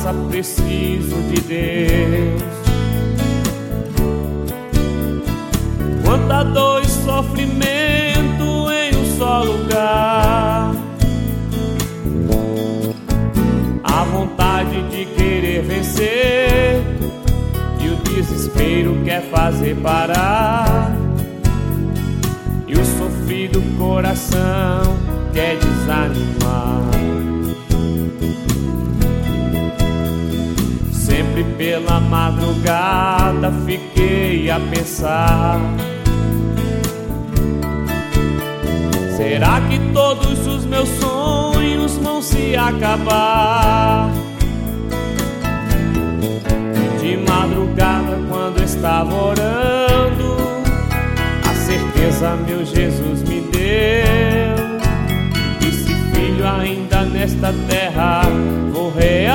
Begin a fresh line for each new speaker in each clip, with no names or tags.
passa, preciso de Deus. Quanta dor e sofrimento em um só lugar, a vontade de querer vencer e o desespero quer fazer parar, e o sofrido coração quer desanimar. Sempre pela madrugada fiquei a pensar: será que todos os meus sonhos vão se acabar? De madrugada, quando estava orando, a certeza meu Jesus me deu. Disse: filho, ainda nesta terra vou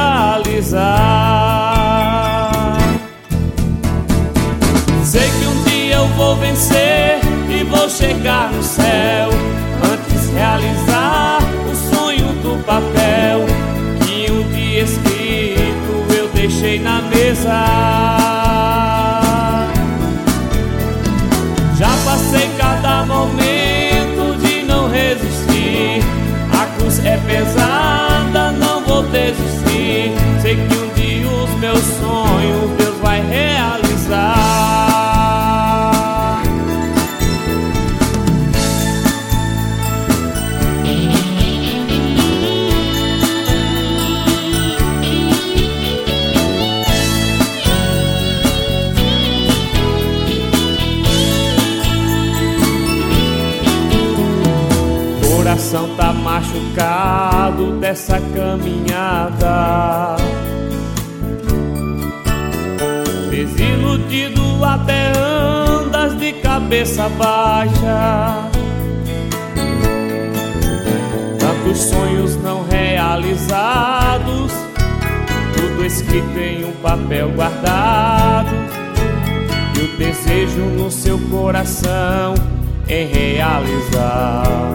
realizar. Sei que um dia eu vou vencer e vou chegar no céu, antes realizar o sonho do papel que um dia escrito eu deixei na mesa. Já passei cada momento de não resistir, a cruz é pesada, não vou desistir. Sei que um dia os meus sonhos Deus vai realizar. O coração tá machucado dessa caminhada, desiludido até andas de cabeça baixa. Tantos sonhos não realizados, tudo escrito em um papel guardado, e o desejo no seu coração em realizar.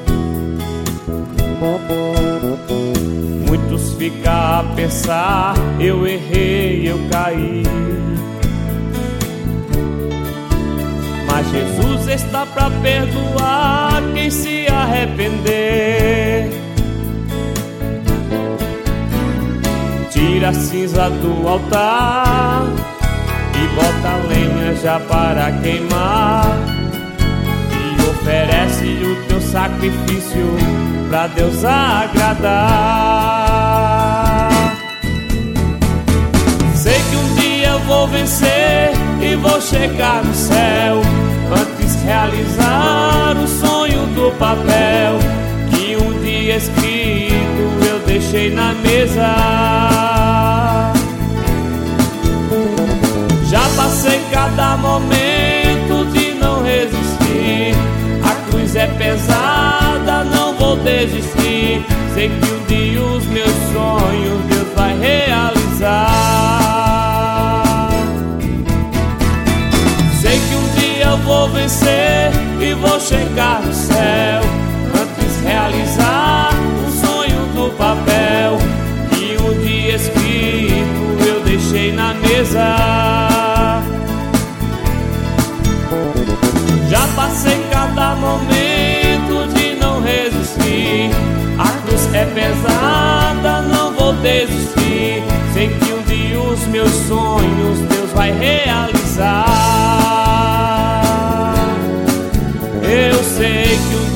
Muitos ficam a pensar: eu errei, eu caí. Mas Jesus está pra perdoar quem se arrepender. Tira a cinza do altar e bota a lenha já para queimar, e oferece o teu sacrifício pra Deus agradar. Sei que um dia eu vou vencer e vou chegar no céu, antes realizar o sonho do papel que um dia escrito eu deixei na mesa. Já passei cada momento de não resistir, a cruz é pesada, não vou desistir. Sei que um dia os meus sonhos Deus vai realizar. Sei que um dia eu vou vencer e vou chegar no céu, antes realizar o sonho do papel que um dia escrito eu deixei na mesa. Já passei cada momento de não resistir, a cruz é pesada, não vou desistir. Sei que um dia os meus sonhos Deus vai realizar. Eu sei que um